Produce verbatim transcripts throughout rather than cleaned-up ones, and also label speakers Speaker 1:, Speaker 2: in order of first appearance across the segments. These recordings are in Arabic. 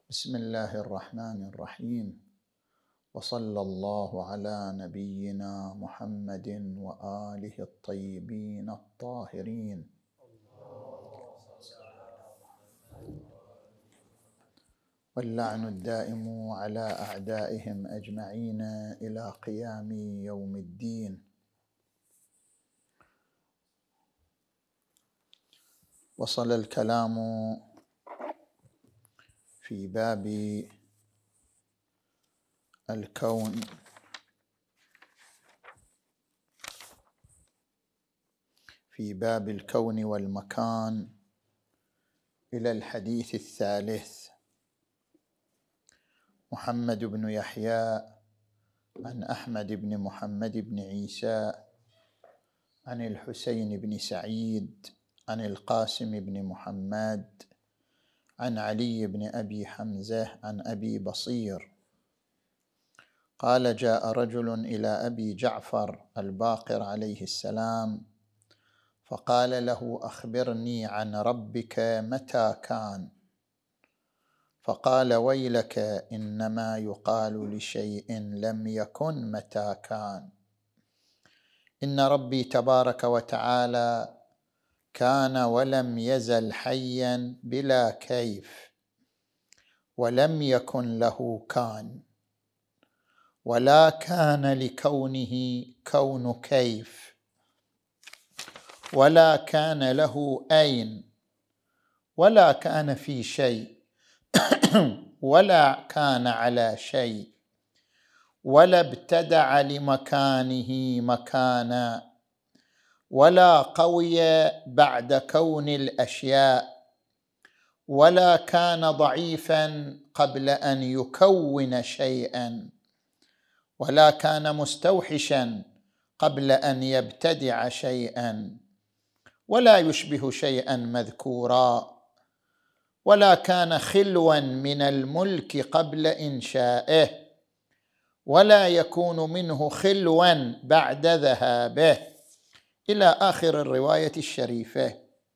Speaker 1: بسم الله الرحمن الرحيم، وصلى الله على نبينا محمد وآله الطيبين الطاهرين. واللعن الدائم على أعدائهم أجمعين إلى قيام يوم الدين. وصل الكلام في باب الكون في باب الكون والمكان إلى الحديث الثالث. محمد بن يحيى عن أحمد بن محمد بن عيسى عن الحسين بن سعيد عن القاسم بن محمد عن علي بن أبي حمزة عن أبي بصير قال: جاء رجل إلى أبي جعفر الباقر عليه السلام فقال له: أخبرني عن ربك متى كان؟ فقال: ويلك، إنما يقال لشيء لم يكن متى كان. إن ربي تبارك وتعالى كان ولم يزل حيا بلا كيف، ولم يكن له كان، ولا كان لكونه كون كيف، ولا كان له أين، ولا كان في شيء، ولا كان على شيء، ولا ابتدع لمكانه مكانا، ولا قوي بعد كون الأشياء، ولا كان ضعيفا قبل أن يكون شيئا، ولا كان مستوحشا قبل أن يبتدع شيئا، ولا يشبه شيئا مذكورا، ولا كان خلوا من الملك قبل إنشائه، ولا يكون منه خلوا بعد ذهابه، إلى آخر الرواية الشريفة.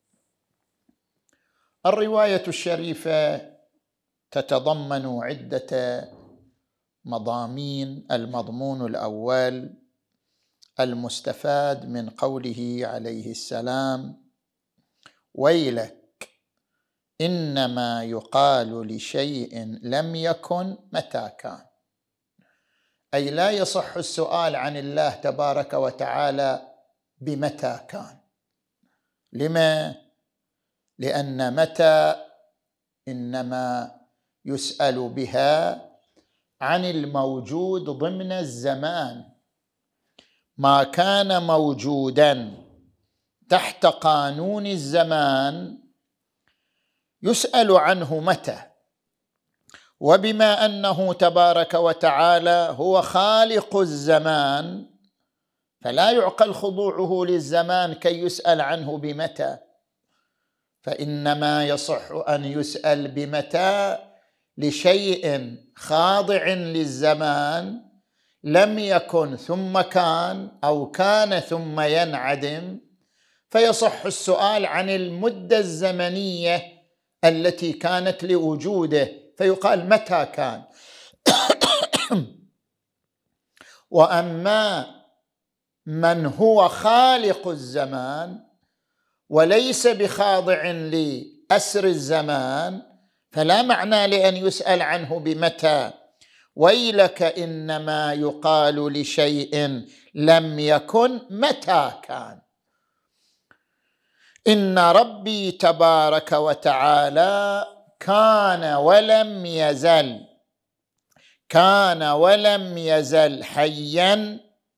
Speaker 1: الرواية الشريفة تتضمن عدة مضامين. المضمون الأول المستفاد من قوله عليه السلام: ويلك، إنما يقال لشيء لم يكن متى كان، أي لا يصح السؤال عن الله تبارك وتعالى بمتى كان. لما؟ لأن متى إنما يسأل بها عن الموجود ضمن الزمان. ما كان موجودا تحت قانون الزمان يسأل عنه متى. وبما أنه تبارك وتعالى هو خالق الزمان فلا يعقل خضوعه للزمان كي يسأل عنه بمتى، فإنما يصح أن يسأل بمتى لشيء خاضع للزمان لم يكن ثم كان، أو كان ثم ينعدم، فيصح السؤال عن المدة الزمنية التي كانت لوجوده، فيقال متى كان. وأما من هو خالق الزمان وليس بخاضع لأسر الزمان فلا معنى لأن يسأل عنه بمتى. ويلك، إنما يقال لشيء لم يكن متى كان. إن ربي تبارك وتعالى كان ولم يزل كان ولم يزل حيا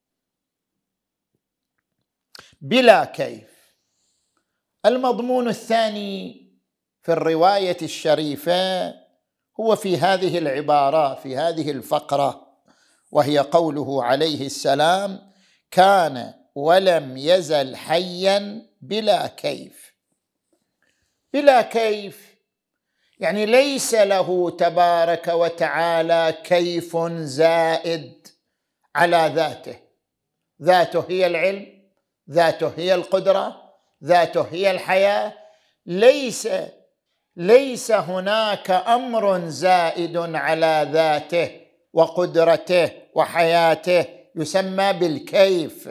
Speaker 1: بلا كيف. المضمون الثاني في الرواية الشريفة هو في هذه العبارة، في هذه الفقرة، وهي قوله عليه السلام: كان ولم يزل حيا بلا كيف. بلا كيف يعني ليس له تبارك وتعالى كيف زائد على ذاته. ذاته هي العلم، ذاته هي القدرة، ذاته هي الحياة. ليس ليس هناك أمر زائد على ذاته وقدرته وحياته يسمى بالكيف،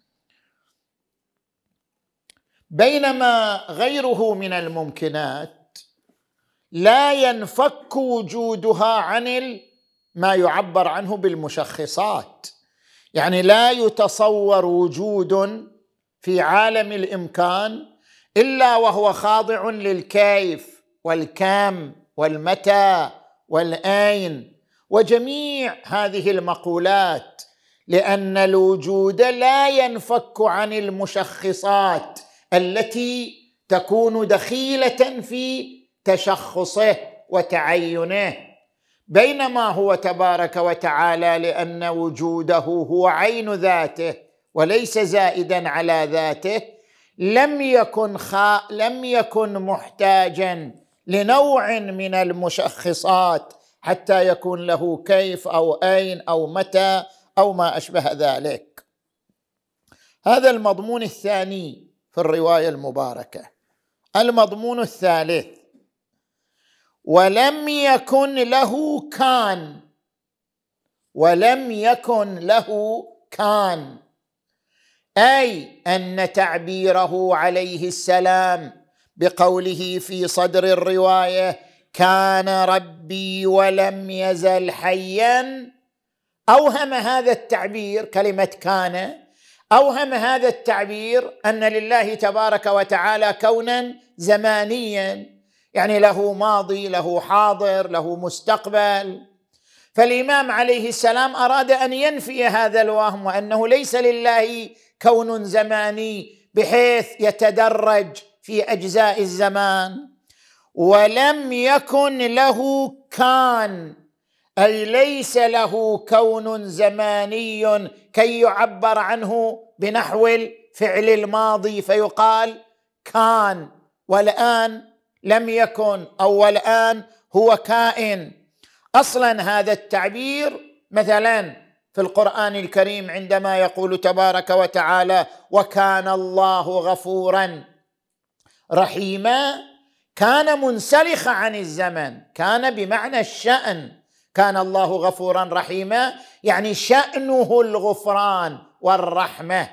Speaker 1: بينما غيره من الممكنات لا ينفك وجودها عن ما يعبر عنه بالمشخصات. يعني لا يتصور وجود في عالم الإمكان إلا وهو خاضع للكيف والكم والمتى والأين وجميع هذه المقولات، لأن الوجود لا ينفك عن المشخصات التي تكون دخيلة في تشخصه وتعينه، بينما هو تبارك وتعالى لأن وجوده هو عين ذاته وليس زائدا على ذاته لم يكن خا... لم يكن محتاجا لنوع من المشخصات حتى يكون له كيف أو أين أو متى أو ما أشبه ذلك. هذا المضمون الثاني في الرواية المباركة. المضمون الثالث: ولم يكن له كان. ولم يكن له كان، أي أن تعبيره عليه السلام بقوله في صدر الرواية كان ربي ولم يزل حيا، أوهم هذا التعبير، كلمة كان، أوهم هذا التعبير أن لله تبارك وتعالى كونا زمانيا، يعني له ماضي، له حاضر، له مستقبل. فالإمام عليه السلام أراد أن ينفي هذا الوهم، وأنه ليس لله كون زماني بحيث يتدرج في أجزاء الزمان. ولم يكن له كان، أي ليس له كون زماني كي يعبر عنه بنحو الفعل الماضي فيقال كان، والآن لم يكن، أو والآن هو كائن. أصلا هذا التعبير مثلا في القرآن الكريم عندما يقول تبارك وتعالى وكان الله غفورا رحيما، كان منسلخ عن الزمن، كان بمعنى الشأن، كان الله غفورا رحيما يعني شأنه الغفران والرحمة،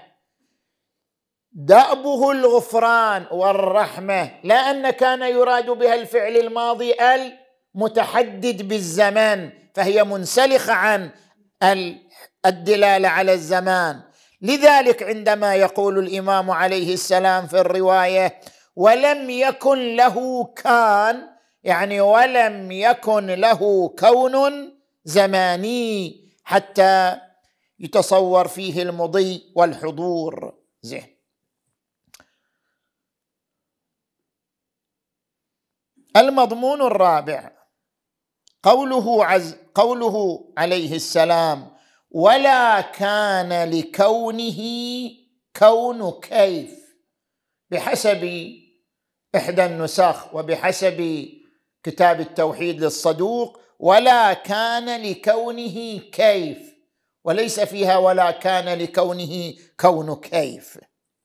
Speaker 1: دأبه الغفران والرحمة، لا أن كان يراد بها الفعل الماضي المتحدد بالزمان، فهي منسلخة عن الدلالة على الزمان. لذلك عندما يقول الإمام عليه السلام في الرواية ولم يكن له كان، يعني ولم يكن له كون زماني حتى يتصور فيه المضي والحضور. زين. المضمون الرابع قوله عز قوله عليه السلام ولا كان لكونه كون كيف، بحسب إحدى النسخ وبحسب كتاب التوحيد للصدوق ولا كان لكونه كيف، وليس فيها ولا كان لكونه كون كيف.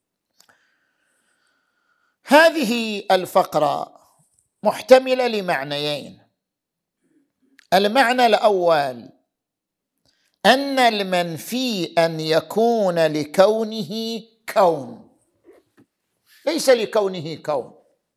Speaker 1: هذه الفقرة محتملة لمعنيين. المعنى الأول أن المنفي أن يكون لكونه كون، ليس لكونه كون.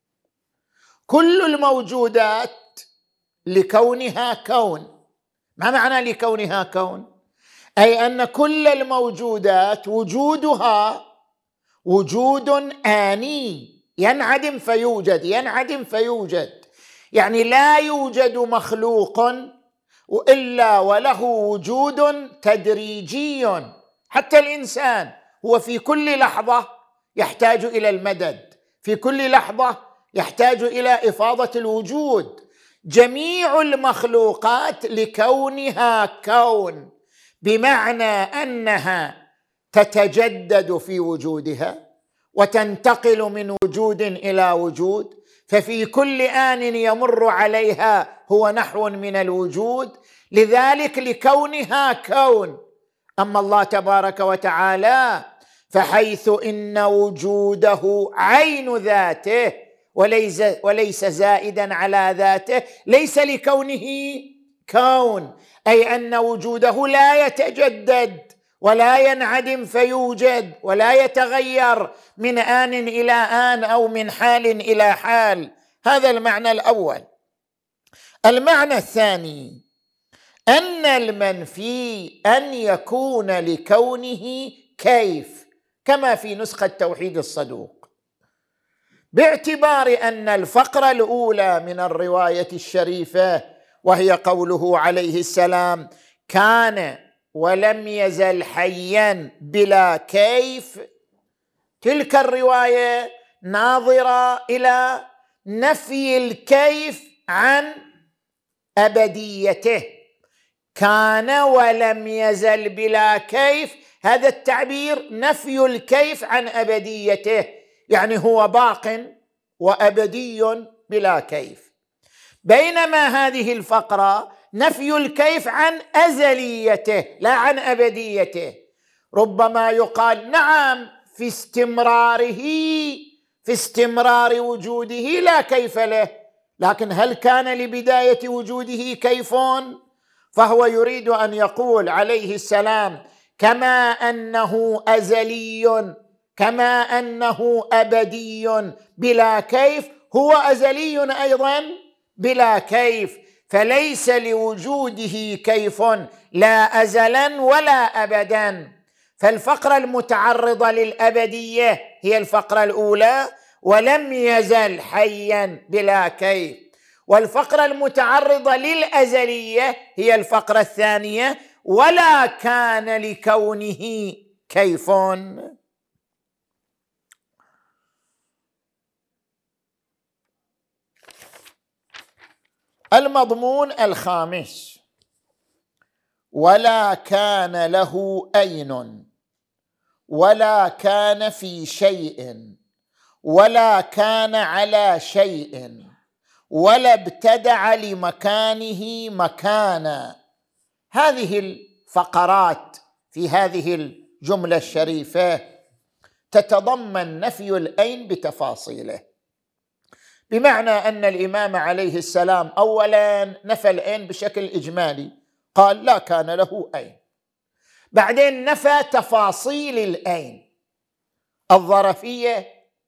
Speaker 1: كل الموجودات لكونها كون. ما معنى لكونها كون؟ أي أن كل الموجودات وجودها وجود آني، ينعدم فيوجد، ينعدم فيوجد، يعني لا يوجد مخلوق إلا وله وجود تدريجي. حتى الإنسان هو في كل لحظة يحتاج إلى المدد، في كل لحظة يحتاج إلى إفاضة الوجود. جميع المخلوقات لكونها كون بمعنى أنها تتجدد في وجودها وتنتقل من وجود إلى وجود، ففي كل آن يمر عليها هو نحو من الوجود، لذلك لكونها كون. أما الله تبارك وتعالى فحيث إن وجوده عين ذاته
Speaker 2: وليس, وليس زائدا على ذاته، ليس لكونه كون، أي أن وجوده لا يتجدد ولا ينعدم فيوجد ولا يتغير من آن إلى آن أو من حال إلى حال. هذا المعنى الأول. المعنى الثاني أن المنفي أن يكون لكونه كيف، كما في نسخة توحيد الصدوق، باعتبار أن الفقرة الأولى من الرواية الشريفة وهي قوله عليه السلام كان ولم يزل حيا بلا كيف، تلك الرواية ناظرة إلى نفي الكيف عن أبديته. كان ولم يزل بلا كيف، هذا التعبير نفي الكيف عن أبديته، يعني هو باق وأبدي بلا كيف، بينما هذه الفقرة نفي الكيف عن أزليته لا عن أبديته. ربما يقال نعم في استمراره، في استمرار وجوده لا كيف له، لكن هل كان لبداية وجوده كيف؟ فهو يريد أن يقول عليه السلام كما أنه أزلي، كما أنه أبدي بلا كيف، هو أزلي أيضا بلا كيف، فليس لوجوده كيف لا أزلا ولا أبدا. فالفقرة المتعرضة للأبدية هي الفقرة الأولى ولم يزل حيا بلا كيف، والفقرة المتعرضة للأزلية هي الفقرة الثانية ولا كان لكونه كيف. المضمون الخامس ولا كان له أين ولا كان في شيء ولا كان على شيء ولا ابتدع لمكانه مكانا. هذه الفقرات في هذه الجملة الشريفة تتضمن نفي الأين بتفاصيله، بمعنى أن الإمام عليه السلام أولا نفى الأين بشكل إجمالي، قال لا كان له أين، بعدين نفى تفاصيل الأين، الظرفية،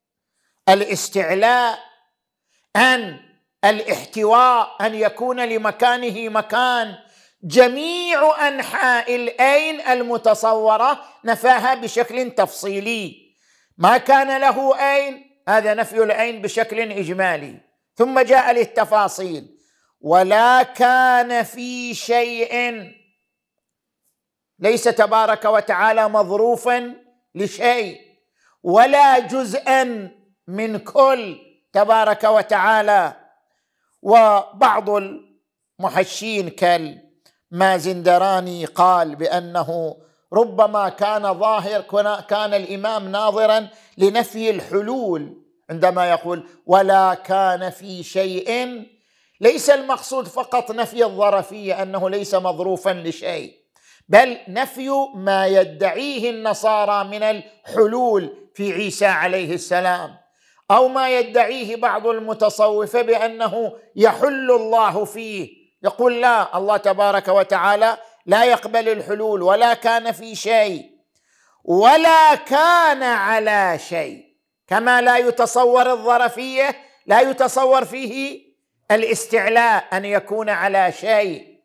Speaker 2: الاستعلاء، أن الاحتواء، أن يكون لمكانه مكان، جميع أنحاء الأين المتصورة نفاها بشكل تفصيلي. ما كان له أين هذا نفي العين بشكل إجمالي، ثم جاء للتفاصيل ولا كان في شيء، ليس تبارك وتعالى مظروفا لشيء ولا جزءا من كل تبارك وتعالى. وبعض المحشين كالمازندراني قال بأنه ربما كان ظاهر، كان الإمام ناظرا لنفي الحلول عندما يقول ولا كان في شيء، ليس المقصود فقط نفي الظرفية أنه ليس مظروفا لشيء، بل نفي ما يدعيه النصارى من الحلول في عيسى عليه السلام، أو ما يدعيه بعض المتصوفة بأنه يحل الله فيه، يقول لا، الله تبارك وتعالى لا يقبل الحلول، ولا كان في شيء ولا كان على شيء، كما لا يتصور الظرفية لا يتصور فيه الاستعلاء أن يكون على شيء.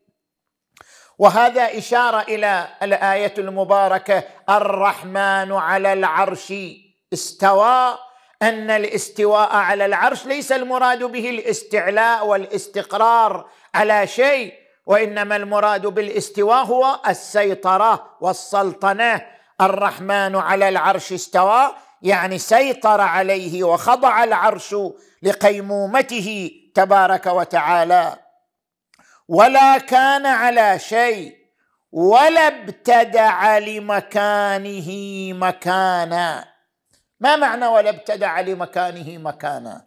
Speaker 2: وهذا إشارة إلى الآية المباركة الرحمن على العرش استوى، أن الاستواء على العرش ليس المراد به الاستعلاء والاستقرار على شيء، وإنما المراد بالاستواء هو السيطرة والسلطنة. الرحمن على العرش استوى يعني سيطر عليه وخضع العرش لقيمومته تبارك وتعالى. ولا كان على شيء ولا ابتدع لمكانه مكانا. ما معنى ولا ابتدع لمكانه مكانا؟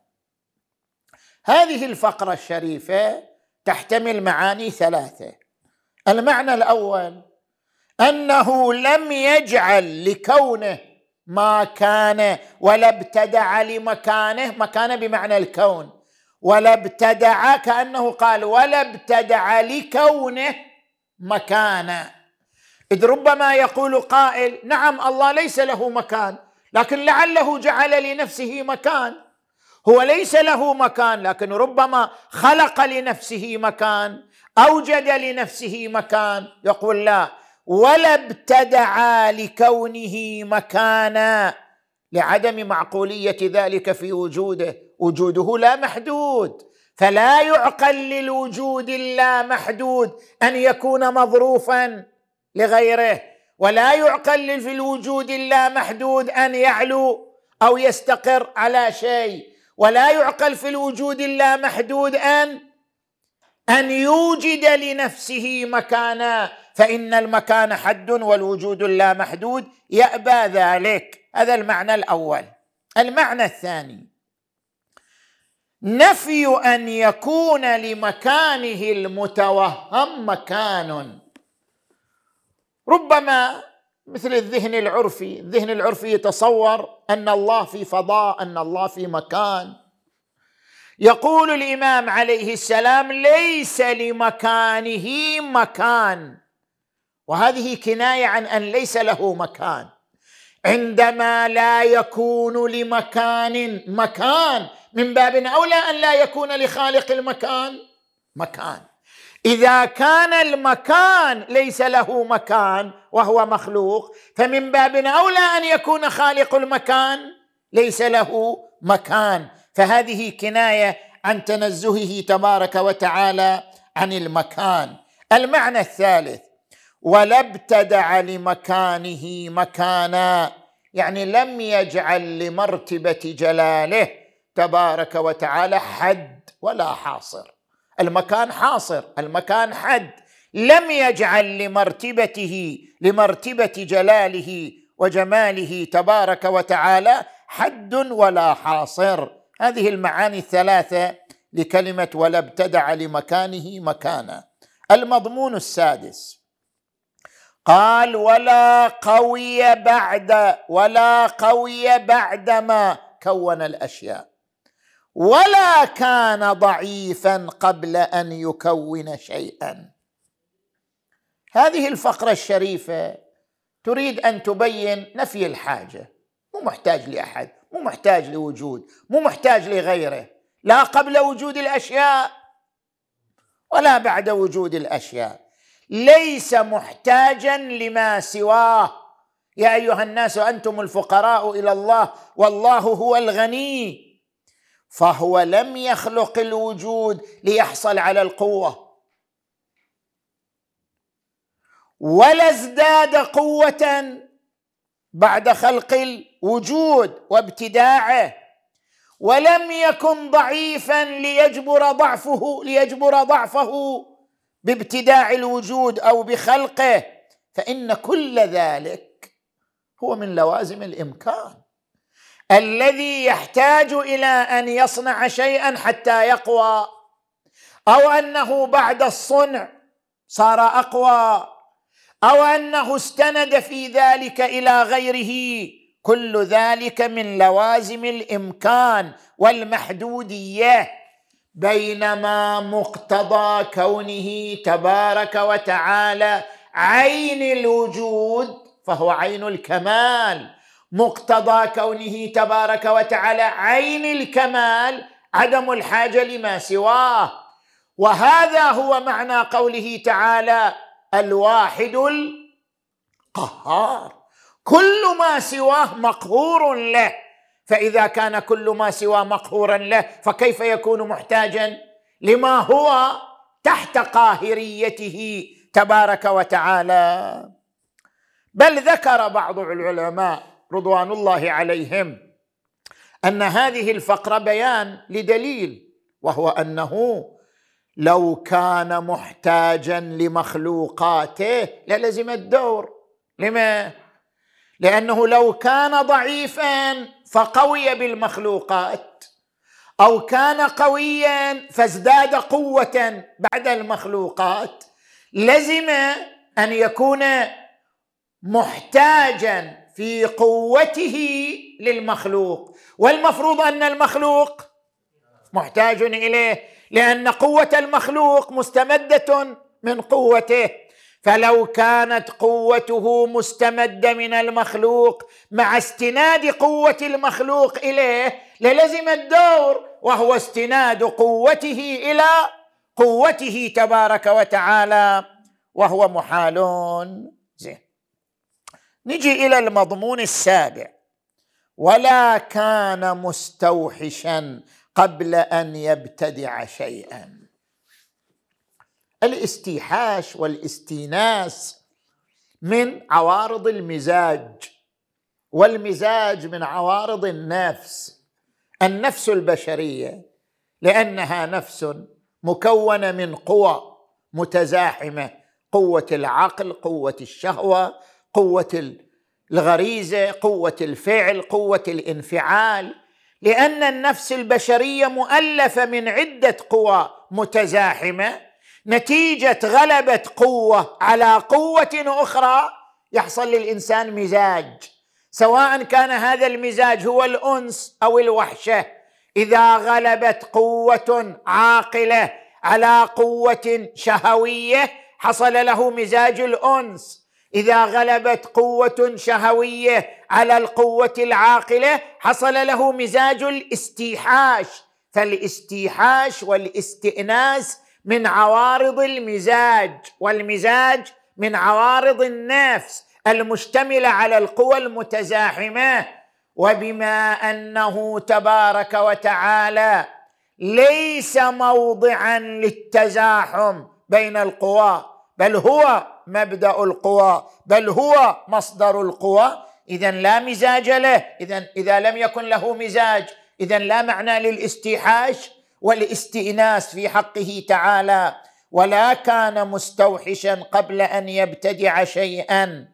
Speaker 2: هذه الفقرة الشريفة تحتمل معاني ثلاثة. المعنى الأول أنه لم يجعل لكونه ما كان ولا ابتدع لمكانه، مكانه بمعنى الكون، ولا ابتدع كأنه قال ولا ابتدع لكونه مكانا. إذ ربما يقول قائل نعم الله ليس له مكان، لكن لعله جعل لنفسه مكان. هو ليس له مكان، لكن ربما خلق لنفسه مكان، أوجد لنفسه مكان. يقول لا، ولا ابتدع لكونه مكانا، لعدم معقولية ذلك في وجوده. وجوده لا محدود، فلا يعقل للوجود اللامحدود أن يكون مظروفا لغيره، ولا يعقل في الوجود اللامحدود أن يعلو أو يستقر على شيء، ولا يعقل في الوجود اللامحدود أن أن يوجد لنفسه مكانا، فإن المكان حد والوجود اللامحدود يأبى ذلك. هذا المعنى الأول. المعنى الثاني، نفي أن يكون لمكانه المتوهم مكان. ربما مثل الذهن العرفي، الذهن العرفي يتصور أن الله في فضاء، أن الله في مكان. يقول الإمام عليه السلام ليس لمكانه مكان، وهذه كناية عن أن ليس له مكان. عندما لا يكون لمكان مكان، من باب أولى أن لا يكون لخالق المكان مكان. إذا كان المكان ليس له مكان وهو مخلوق، فمن باب أولى أن يكون خالق المكان ليس له مكان. فهذه كناية عن تنزهه تبارك وتعالى عن المكان. المعنى الثالث، ولا ابتدع لمكانه مكانا، يعني لم يجعل لمرتبة جلاله تبارك وتعالى حد ولا حاصر. المكان حاصر، المكان حد، لم يجعل لمرتبته لمرتبة جلاله وجماله تبارك وتعالى حد ولا حاصر. هذه المعاني الثلاثة لكلمة ولا ابتدع لمكانه مكانا. المضمون السادس، قال ولا قوي بعد ولا قوي بعدما كون الأشياء، ولا كان ضعيفا قبل أن يكون شيئا. هذه الفقرة الشريفة تريد أن تبين نفي الحاجة، مو محتاج لأحد، مو محتاج لوجود، مو محتاج لغيره، لا قبل وجود الأشياء ولا بعد وجود الأشياء، ليس محتاجا لما سواه. يا أيها الناس أنتم الفقراء إلى الله والله هو الغني. فهو لم يخلق الوجود ليحصل على القوة، ولا ازداد قوة بعد خلق الوجود وابتداعه، ولم يكن ضعيفا ليجبر ضعفه ليجبر ضعفه بابتداع الوجود أو بخلقه، فإن كل ذلك هو من لوازم الإمكان. الذي يحتاج إلى أن يصنع شيئا حتى يقوى، أو أنه بعد الصنع صار أقوى، أو أنه استند في ذلك إلى غيره، كل ذلك من لوازم الإمكان والمحدودية. بينما مقتضى كونه تبارك وتعالى عين الوجود فهو عين الكمال، مقتضى كونه تبارك وتعالى عين الكمال عدم الحاجة لما سواه. وهذا هو معنى قوله تعالى الواحد القهار، كل ما سواه مقهور له. فإذا كان كل ما سواه مقهورا له، فكيف يكون محتاجا لما هو تحت قاهريته تبارك وتعالى؟ بل ذكر بعض العلماء رضوان الله عليهم أن هذه الفقرة بيان لدليل، وهو أنه لو كان محتاجا لمخلوقاته للزم الدور. لما؟ لأنه لو كان ضعيفا فقوي بالمخلوقات، أو كان قويا فازداد قوة بعد المخلوقات، لزم أن يكون محتاجا في قوته للمخلوق، والمفروض أن المخلوق محتاج إليه، لأن قوة المخلوق مستمدة من قوته. فلو كانت قوته مستمدة من المخلوق مع استناد قوة المخلوق إليه للزم الدور، وهو استناد قوته إلى قوته تبارك وتعالى، وهو محال. زين، نجي إلى المضمون السابع: ولا كان مستوحشا قبل أن يبتدع شيئا. الاستيحاش والاستيناس من عوارض المزاج، والمزاج من عوارض النفس. النفس البشرية لأنها نفس مكونة من قوى متزاحمة: قوة العقل، قوة الشهوة، قوة الغريزة، قوة الفعل، قوة الانفعال. لأن النفس البشرية مؤلفة من عدة قوى متزاحمة، نتيجة غلبة قوة على قوة أخرى يحصل للإنسان مزاج، سواء كان هذا المزاج هو الأنس أو الوحشة. إذا غلبت قوة عاقلة على قوة شهوية حصل له مزاج الأنس، إذا غلبت قوة شهوية على القوة العاقلة حصل له مزاج الاستيحاش. فالاستيحاش والاستئناس من عوارض المزاج، والمزاج من عوارض النفس المشتملة على القوى المتزاحمة. وبما أنه تبارك وتعالى ليس موضعا للتزاحم بين القوى، بل هو مبدأ القوى، بل هو مصدر القوى، إذن لا مزاج له. إذن إذا لم يكن له مزاج إذن لا معنى للاستيحاش والاستئناس في حقه تعالى. ولا كان مستوحشا قبل أن يبتدع شيئا.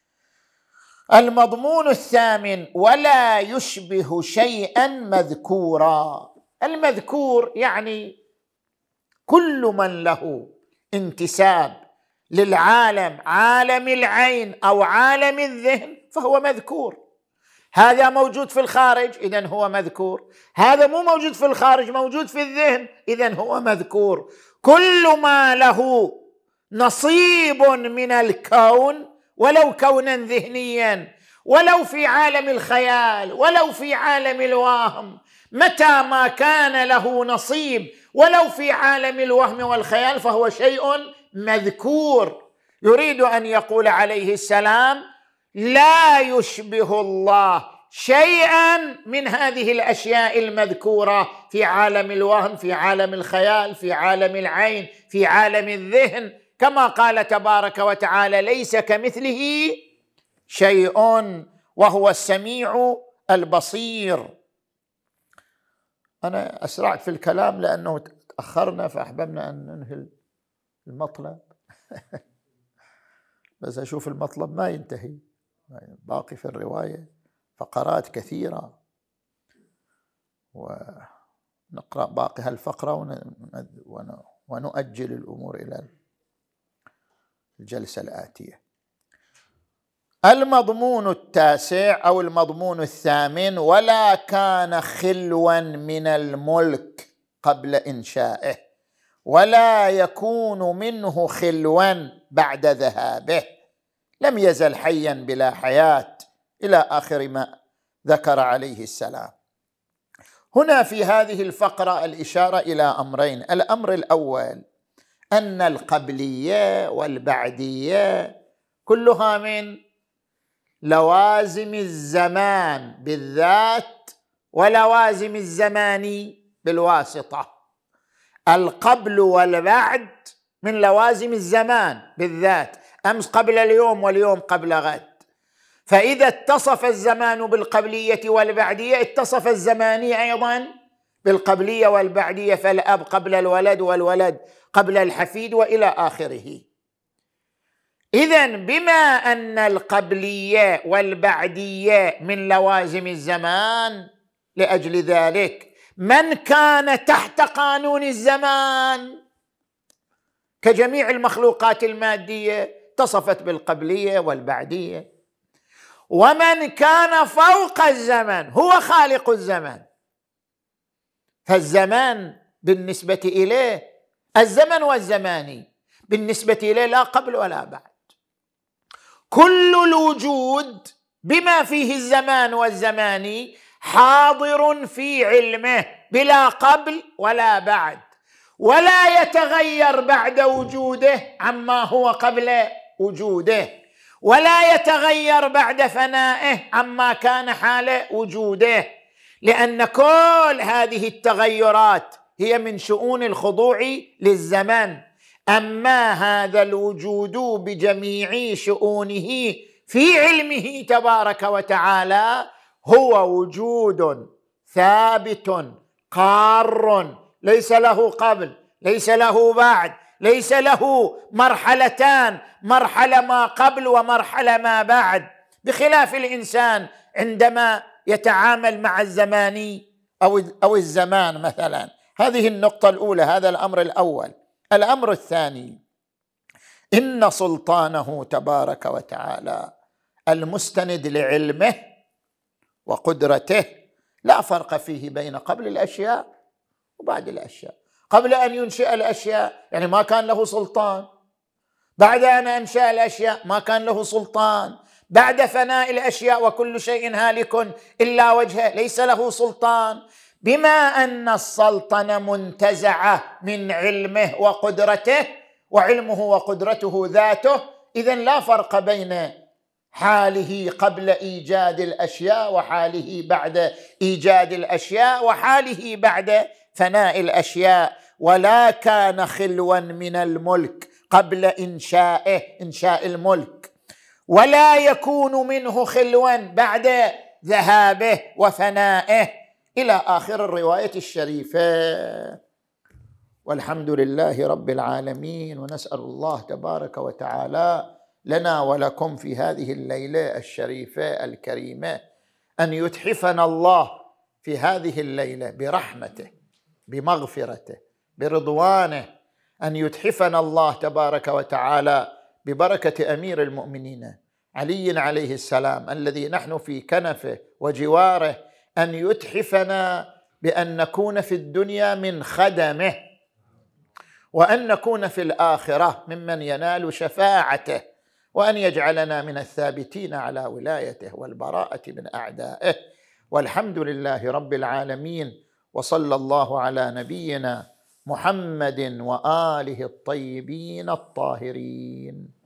Speaker 2: المضمون الثامن: ولا يشبه شيئا مذكورا. المذكور يعني كل من له انتساب للعالم، عالم العين أو عالم الذهن، فهو مذكور. هذا موجود في الخارج إذن هو مذكور، هذا مو موجود في الخارج موجود في الذهن إذن هو مذكور. كل ما له نصيب من الكون، ولو كونا ذهنيا، ولو في عالم الخيال، ولو في عالم الوهم، متى ما كان له نصيب ولو في عالم الوهم والخيال فهو شيء مذكور. يريد أن يقول عليه السلام: لا يشبه الله شيئا من هذه الأشياء المذكورة في عالم الوهم، في عالم الخيال، في عالم العين، في عالم الذهن، كما قال تبارك وتعالى: ليس كمثله شيء وهو السميع البصير. أنا أسرعت في الكلام لأنه تأخرنا فأحببنا أن ننهي المطلب بس أشوف المطلب ما ينتهي، باقي في الرواية فقرات كثيرة، ونقرأ باقي هالفقرة ونؤجل الأمور إلى الجلسة الآتية. المضمون التاسع أو المضمون الثامن: ولا كان خلوا من الملك قبل إنشائه، ولا يكون منه خلوا بعد ذهابه، لم يزل حيا بلا حياة، إلى آخر ما ذكر عليه السلام. هنا في هذه الفقرة الإشارة إلى أمرين: الأمر الأول أن القبلية والبعدية كلها من لوازم الزمان بالذات ولوازم الزمان بالواسطة. القبل والبعد من لوازم الزمان بالذات، أمس قبل اليوم واليوم قبل غد. فإذا اتصف الزمان بالقبلية والبعدية اتصف الزمان أيضا بالقبلية والبعدية، فالأب قبل الولد والولد قبل الحفيد وإلى آخره. إذن بما أن القبلية والبعدية من لوازم الزمان، لأجل ذلك من كان تحت قانون الزمان كجميع المخلوقات المادية اتصفت بالقبلية والبعدية. ومن كان فوق الزمن هو خالق الزمن. فالزمان بالنسبة إليه، الزمن والزماني بالنسبة إليه لا قبل ولا بعد. كل الوجود بما فيه الزمان والزماني حاضر في علمه بلا قبل ولا بعد، ولا يتغير بعد وجوده عما هو قبل وجوده، ولا يتغير بعد فنائه عما كان حال وجوده، لأن كل هذه التغيرات هي من شؤون الخضوع للزمن. أما هذا الوجود بجميع شؤونه في علمه تبارك وتعالى هو وجود ثابت قار، ليس له قبل، ليس له بعد، ليس له مرحلتان، مرحلة ما قبل ومرحلة ما بعد، بخلاف الإنسان عندما يتعامل مع الزمان أو أو الزمان مثلا. هذه النقطة الأولى، هذا الأمر الأول. الأمر الثاني، إن سلطانه تبارك وتعالى المستند لعلمه وقدرته لا فرق فيه بين قبل الأشياء وبعد الأشياء. قبل أن ينشئ الأشياء يعني ما كان له سلطان، بعد أن أنشأ الأشياء ما كان له سلطان، بعد فناء الأشياء وكل شيء هالك إلا وجهه ليس له سلطان. بما أن السلطنة منتزعة من علمه وقدرته، وعلمه وقدرته ذاته، إذن لا فرق بين حاله قبل إيجاد الأشياء وحاله بعد إيجاد الأشياء وحاله بعد فناء الأشياء. ولا كان خلوا من الملك قبل إنشائه، إنشاء الملك، ولا يكون منه خلوا بعد ذهابه وفنائه، إلى آخر الرواية الشريفة. والحمد لله رب العالمين، ونسأل الله تبارك وتعالى لنا ولكم في هذه الليلة الشريفة الكريمة أن يتحفنا الله في هذه الليلة برحمته، بمغفرته، برضوانه، أن يتحفنا الله تبارك وتعالى ببركة أمير المؤمنين علي عليه السلام الذي نحن في كنفه وجواره، أن يتحفنا بأن نكون في الدنيا من خدمه، وأن نكون في الآخرة ممن ينال شفاعته، وأن يجعلنا من الثابتين على ولايته والبراءة من أعدائه. والحمد لله رب العالمين، وصلى الله على نبينا محمد وآله الطيبين الطاهرين.